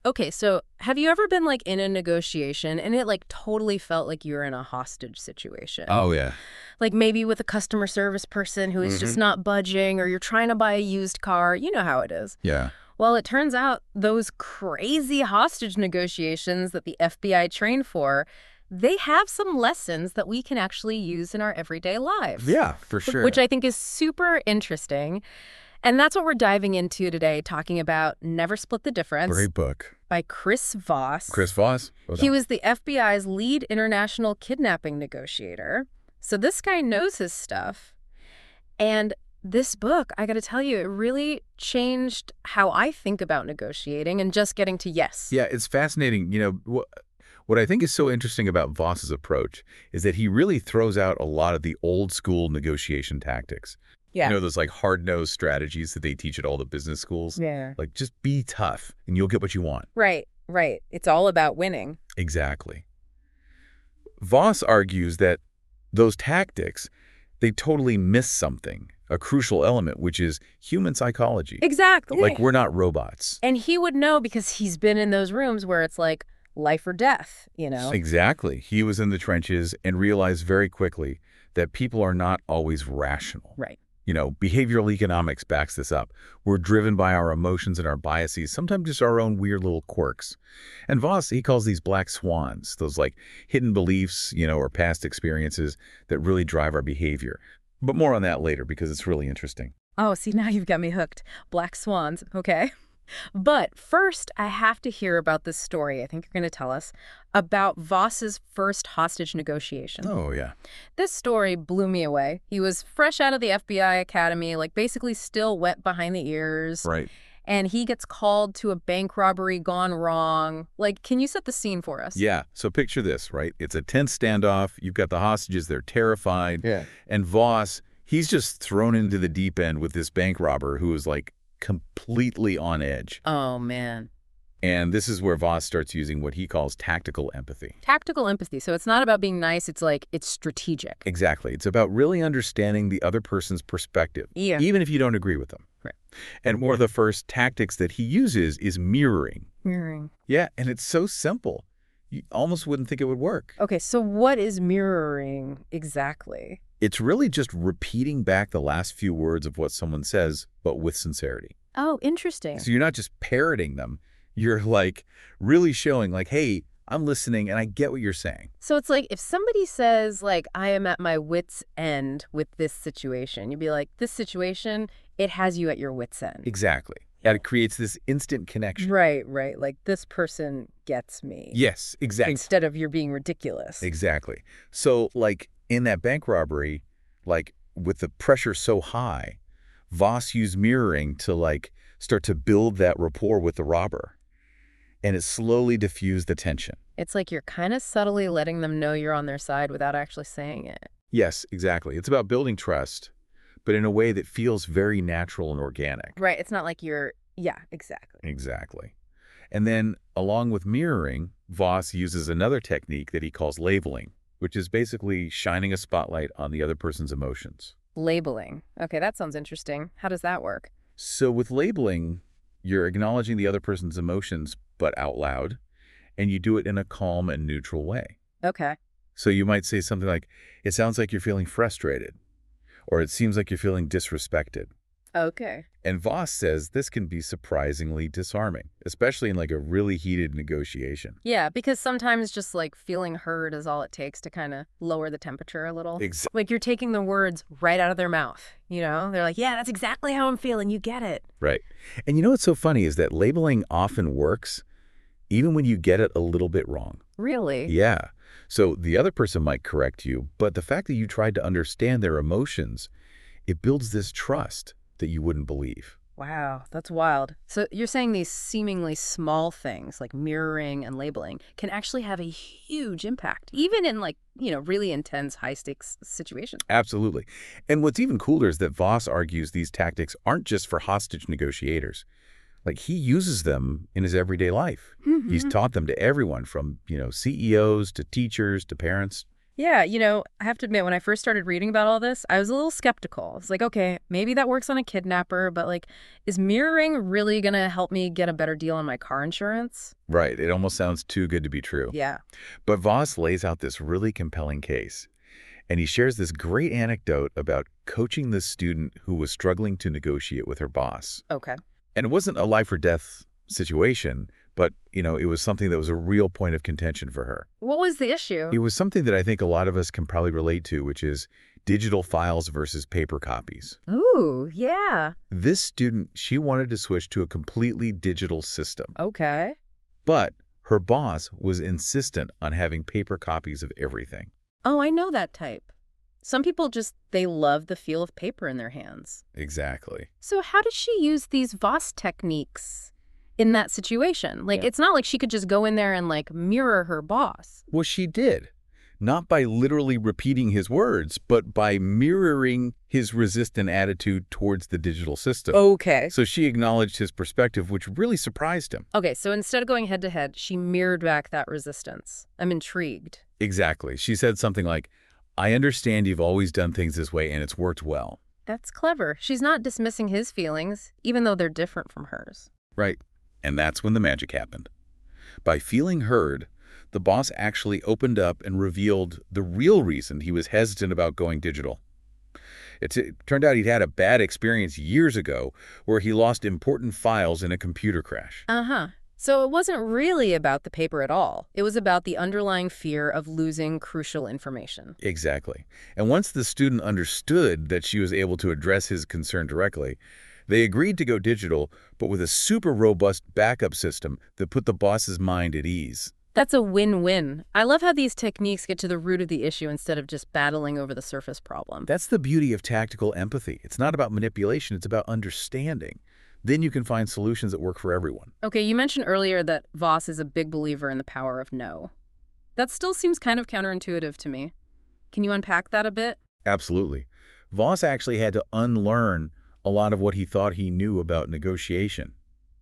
Okay, so have you ever been like in a negotiation and it like totally felt like you were in a hostage situation? Oh, yeah. Like maybe with a customer service person who is just Hmm. not budging, or you're trying to buy a used car. You know how it is. Yeah. Well, it turns out those crazy hostage negotiations that the FBI trained for, they have some lessons that we can actually use in our everyday lives, Yeah, for which sure. I think is super interesting. And that's what we're diving into today, talking about Never Split the Difference Great book. by Chris Voss. Chris Voss? Well He done. was the FBI's lead international kidnapping negotiator. So this guy knows his stuff. And this book, I got to tell you, it really changed how I think about negotiating and just getting to yes. Yeah, it's fascinating. What I think is so interesting about Voss's approach is that he really throws out a lot of the old school negotiation tactics. Yeah. Those like hard-nosed strategies that they teach at all the business schools. Yeah. Like just be tough and you'll get what you want. Right, right. It's all about winning. Exactly. Voss argues that those tactics, they totally miss something, a crucial element, which is human psychology. Exactly. Like we're not robots. And he would know because he's been in those rooms where it's like life or death, you know? Exactly. He was in the trenches and realized very quickly that people are not always rational. Right. Behavioral economics backs this up. We're driven by our emotions and our biases, sometimes just our own weird little quirks. And Voss, he calls these black swans, those like hidden beliefs, or past experiences that really drive our behavior. But more on that later because it's really interesting. Oh, see, now you've got me hooked. Black swans. Okay. But first, I have to hear about this story I think you're going to tell us about Voss's first hostage negotiation. Oh, yeah. This story blew me away. He was fresh out of the FBI academy, like basically still wet behind the ears. Right. And he gets called to a bank robbery gone wrong. Like, can you set the scene for us? Yeah. So picture this, right? It's a tense standoff. You've got the hostages. They're terrified. Yeah. And Voss, he's just thrown into the deep end with this bank robber who is like completely on edge. Oh, man. And this is where Voss starts using what he calls tactical empathy. Tactical empathy. So it's not about being nice. It's like, it's strategic. Exactly. It's about really understanding the other person's perspective, Yeah. even if you don't agree with them. Right. And one of the first tactics that he uses is mirroring. Mirroring. Yeah, and it's so simple. You almost wouldn't think it would work. Okay, so what is mirroring exactly? It's really just repeating back the last few words of what someone says, but with sincerity. Oh, interesting. So you're not just parroting them. You're like really showing like, hey, I'm listening and I get what you're saying. So it's like if somebody says, like, I am at my wit's end with this situation, you'd be like, this situation, it has you at your wit's end. Exactly. And it creates this instant connection. Right, right. Like, this person gets me. Yes, exactly. Instead of you're being ridiculous. Exactly. So like in that bank robbery, like with the pressure so high, Voss used mirroring to like start to build that rapport with the robber. And it slowly diffused the tension. It's like you're kind of subtly letting them know you're on their side without actually saying it. Yes, exactly. It's about building trust, but in a way that feels very natural and organic. Right. It's not like yeah, exactly. Exactly. And then along with mirroring, Voss uses another technique that he calls labeling, which is basically shining a spotlight on the other person's emotions. Labeling. Okay, that sounds interesting. How does that work? So with labeling, you're acknowledging the other person's emotions, but out loud, and you do it in a calm and neutral way. Okay. So you might say something like, it sounds like you're feeling frustrated, or it seems like you're feeling disrespected. Okay. And Voss says this can be surprisingly disarming, especially in like a really heated negotiation. Yeah, because sometimes just like feeling heard is all it takes to kind of lower the temperature a little. Like you're taking the words right out of their mouth, They're like, yeah, that's exactly how I'm feeling. You get it. Right. And you know what's so funny is that labeling often works even when you get it a little bit wrong. Really? Yeah. So the other person might correct you, but the fact that you tried to understand their emotions, it builds this trust that you wouldn't believe. Wow, that's wild. So you're saying these seemingly small things like mirroring and labeling can actually have a huge impact, even in really intense, high-stakes situations. Absolutely. And what's even cooler is that Voss argues these tactics aren't just for hostage negotiators. Like he uses them in his everyday life. He's taught them to everyone from, CEOs to teachers to parents. Yeah, I have to admit, when I first started reading about all this, I was a little skeptical. It's like, okay, maybe that works on a kidnapper, but like, is mirroring really going to help me get a better deal on my car insurance? Right, it almost sounds too good to be true. Yeah. But Voss lays out this really compelling case, and he shares this great anecdote about coaching this student who was struggling to negotiate with her boss. Okay. And it wasn't a life or death situation, but, it was something that was a real point of contention for her. What was the issue? It was something that I think a lot of us can probably relate to, which is digital files versus paper copies. Ooh, yeah. This student, she wanted to switch to a completely digital system, Okay. but her boss was insistent on having paper copies of everything. Oh, I know that type. Some people they love the feel of paper in their hands. Exactly. So how did she use these Voss techniques in that situation? Like, Yeah. it's not like she could just go in there and, like, mirror her boss. Well, she did. Not by literally repeating his words, but by mirroring his resistant attitude towards the digital system. Okay. So she acknowledged his perspective, which really surprised him. Okay, so instead of going head to head, she mirrored back that resistance. I'm intrigued. Exactly. She said something like, I understand you've always done things this way and it's worked well. That's clever. She's not dismissing his feelings, even though they're different from hers. Right. And that's when the magic happened. By feeling heard, the boss actually opened up and revealed the real reason he was hesitant about going digital. It turned out he'd had a bad experience years ago where he lost important files in a computer crash. Uh-huh. So it wasn't really about the paper at all. It was about the underlying fear of losing crucial information. Exactly. And once the student understood that she was able to address his concern directly, they agreed to go digital, but with a super robust backup system that put the boss's mind at ease. That's a win-win. I love how these techniques get to the root of the issue instead of just battling over the surface problem. That's the beauty of tactical empathy. It's not about manipulation, it's about understanding. Then you can find solutions that work for everyone. Okay, you mentioned earlier that Voss is a big believer in the power of no. That still seems kind of counterintuitive to me. Can you unpack that a bit? Absolutely. Voss actually had to unlearn a lot of what he thought he knew about negotiation.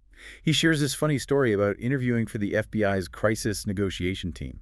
He shares this funny story about interviewing for the FBI's crisis negotiation team.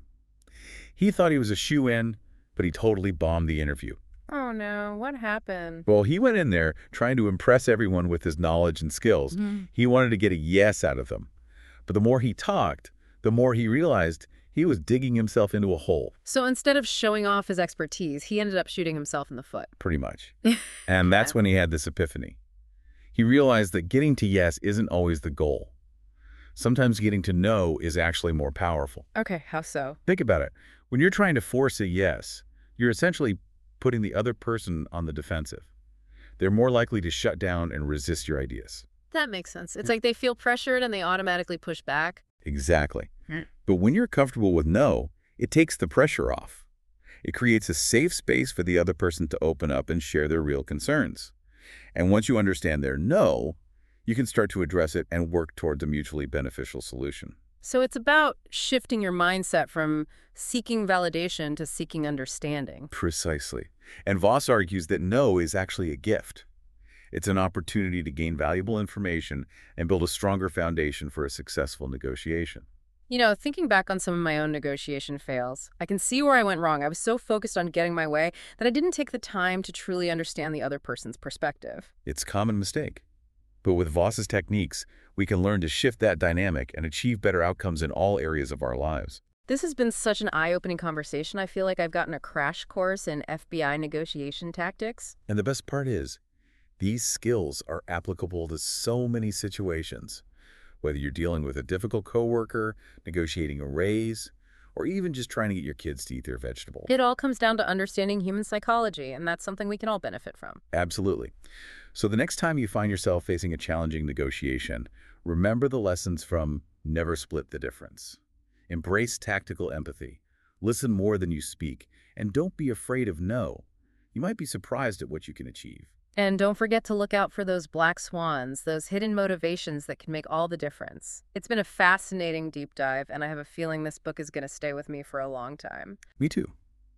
He thought he was a shoo-in, but he totally bombed the interview. Oh no, what happened? Well, he went in there trying to impress everyone with his knowledge and skills. He wanted to get a yes out of them. But the more he talked, the more he realized he was digging himself into a hole, So instead of showing off his expertise, he ended up shooting himself in the foot. pretty much. And that's when he had this epiphany. He realized that getting to yes isn't always the goal. Sometimes getting to no is actually more powerful. Okay, how so? Think about it. When you're trying to force a yes, you're essentially putting the other person on the defensive. They're more likely to shut down and resist your ideas. That makes sense. It's like they feel pressured and they automatically push back. Exactly. Hmm. But when you're comfortable with no, it takes the pressure off. It creates a safe space for the other person to open up and share their real concerns. And once you understand their no, you can start to address it and work towards a mutually beneficial solution. So it's about shifting your mindset from seeking validation to seeking understanding. Precisely. And Voss argues that no is actually a gift. It's an opportunity to gain valuable information and build a stronger foundation for a successful negotiation. Thinking back on some of my own negotiation fails, I can see where I went wrong. I was so focused on getting my way that I didn't take the time to truly understand the other person's perspective. It's a common mistake. But with Voss's techniques, we can learn to shift that dynamic and achieve better outcomes in all areas of our lives. This has been such an eye-opening conversation. I feel like I've gotten a crash course in FBI negotiation tactics. And the best part is, these skills are applicable to so many situations. Whether you're dealing with a difficult coworker, negotiating a raise, or even just trying to get your kids to eat their vegetables. It all comes down to understanding human psychology, and that's something we can all benefit from. Absolutely. So the next time you find yourself facing a challenging negotiation, remember the lessons from Never Split the Difference. Embrace tactical empathy. Listen more than you speak. And don't be afraid of no. You might be surprised at what you can achieve. And don't forget to look out for those black swans, those hidden motivations that can make all the difference. It's been a fascinating deep dive, and I have a feeling this book is going to stay with me for a long time. Me too.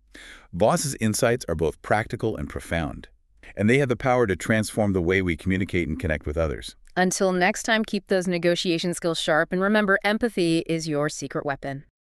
Voss's insights are both practical and profound, and they have the power to transform the way we communicate and connect with others. Until next time, keep those negotiation skills sharp, and remember, empathy is your secret weapon.